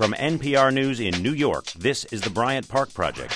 From NPR News in New York, this is the Bryant Park Project.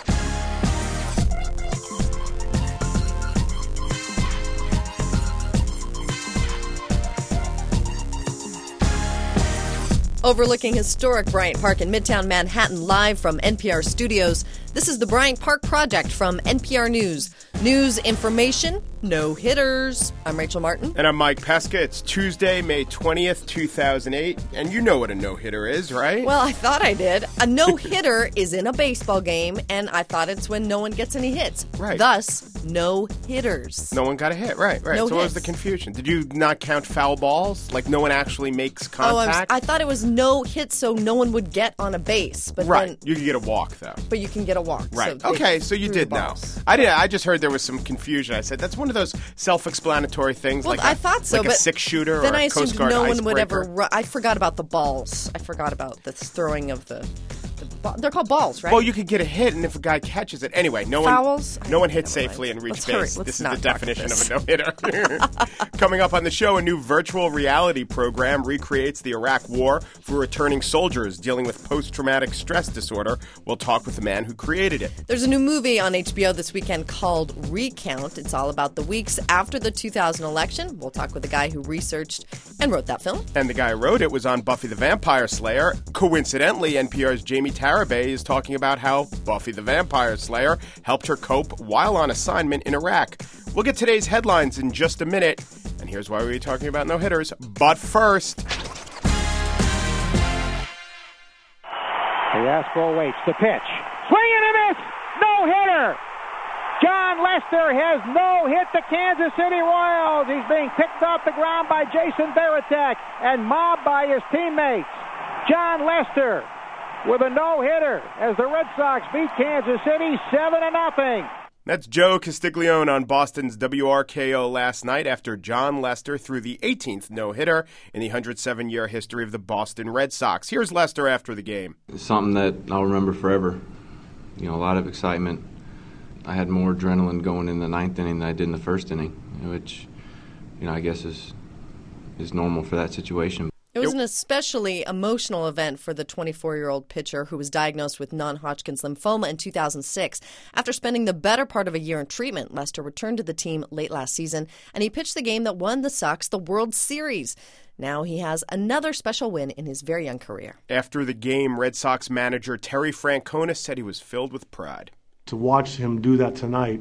Overlooking historic Bryant Park in Midtown Manhattan, live from NPR studios, this is the Bryant Park Project from NPR News. News, information, no hitters. I'm Rachel Martin. And I'm Mike Pesca. It's Tuesday, May 20th, 2008. And you know what a no-hitter is, right? Well, I thought I did. A no-hitter is in a baseball game, and I thought it's when no one gets any hits. Right. Thus, no hitters. No one got a hit, right. No so what was hits. the confusion? Did you not count foul balls? Like no one actually makes contact? I thought it was no hits, so no one would get on a base. But Right. then, You could get a walk, though. but you can get a walk. Right. So Okay, so you threw did the know. balls. I just heard there was some confusion. I said, that's one of those self-explanatory things. Well, like I thought so, like a but six-shooter then or I a assumed Coast Guard no one icebreaker. would ever. I forgot about the balls. I forgot about the throwing of the they're called balls, right? Well, you could get a hit, and if a guy catches it. Anyway, Fouls? no one hit Never safely mind. and reached Let's hurry. base. Let's This is not the talk definition this. of a no-hitter. Coming up on the show, a new virtual reality program recreates the Iraq War for returning soldiers dealing with post-traumatic stress disorder. We'll talk with the man who created it. There's a new movie on HBO this weekend called Recount. It's all about the weeks after the 2000 election. We'll talk with the guy who researched and wrote that film. And the guy who wrote it was on Buffy the Vampire Slayer. Coincidentally, NPR's Jamie Tarabay is talking about how Buffy the Vampire Slayer helped her cope while on assignment in Iraq. We'll get today's headlines in just a minute. And here's why we're talking about no-hitters. But first... The Aspo waits. The pitch. Swing and a miss! No-hitter! John Lester has no-hit the Kansas City Royals. He's being picked off the ground by Jason Varitek and mobbed by his teammates. John Lester with a no-hitter as the Red Sox beat Kansas City 7-0. That's Joe Castiglione on Boston's WRKO last night after John Lester threw the 18th no-hitter in the 107-year history of the Boston Red Sox. Here's Lester after the game. It's something that I'll remember forever. You know, a lot of excitement. I had more adrenaline going in the ninth inning than I did in the first inning, which, you know, I guess is normal for that situation. It was an especially emotional event for the 24-year-old pitcher who was diagnosed with non-Hodgkin's lymphoma in 2006. After spending the better part of a year in treatment, Lester returned to the team late last season, and he pitched the game that won the Sox the World Series. Now he has another special win in his very young career. After the game, Red Sox manager Terry Francona said he was filled with pride. To watch him do that tonight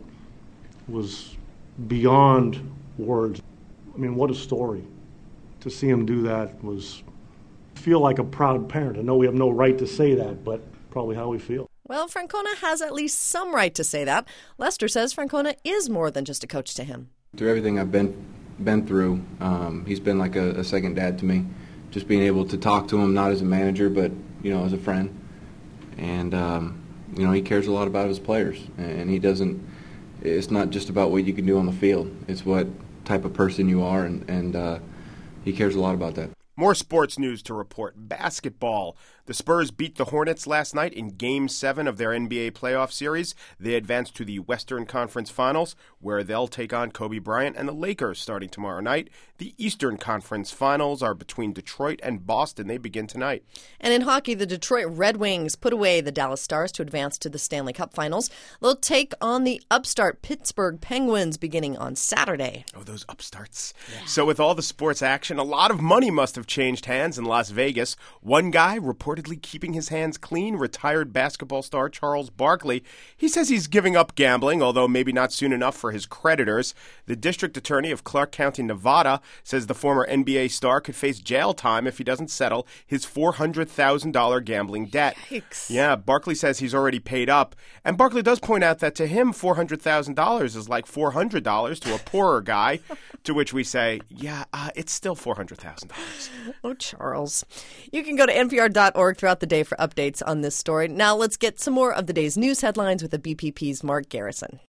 was beyond words. I mean, what a story. To see him do that was feel like a proud parent. I know we have no right to say that, but probably how we feel. Well, Francona has at least some right to say that. Lester says Francona is more than just a coach to him. Through everything I've been through, he's been like a second dad to me. Just being able to talk to him, not as a manager, but, you know, as a friend. And, you know, he cares a lot about his players. And he doesn't, it's not just about what you can do on the field. It's what type of person you are, and he cares a lot about that. More sports news to report. Basketball. The Spurs beat the Hornets last night in Game 7 of their NBA playoff series. They advanced to the Western Conference Finals, where they'll take on Kobe Bryant and the Lakers starting tomorrow night. The Eastern Conference Finals are between Detroit and Boston. They begin tonight. And in hockey, the Detroit Red Wings put away the Dallas Stars to advance to the Stanley Cup Finals. They'll take on the upstart Pittsburgh Penguins beginning on Saturday. Oh, those upstarts. Yeah. So with all the sports action, a lot of money must have changed hands in Las Vegas. One guy reportedly keeping his hands clean, retired basketball star Charles Barkley. He says he's giving up gambling, although maybe not soon enough for his creditors. The district attorney of Clark County, Nevada, says the former NBA star could face jail time if he doesn't settle his $400,000 gambling debt. Yikes. Yeah, Barkley says he's already paid up. And Barkley does point out that to him, $400,000 is like $400 to a poorer guy, to which we say, yeah, it's still $400,000. Oh, Charles. You can go to npr.org throughout the day for updates on this story. Now let's get some more of the day's news headlines with the BPP's Mark Garrison.